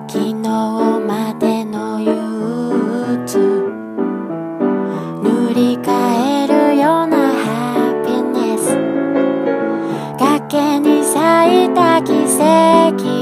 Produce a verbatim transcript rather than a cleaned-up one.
昨日までの憂鬱塗り替えるようなハピネス崖に咲いた奇跡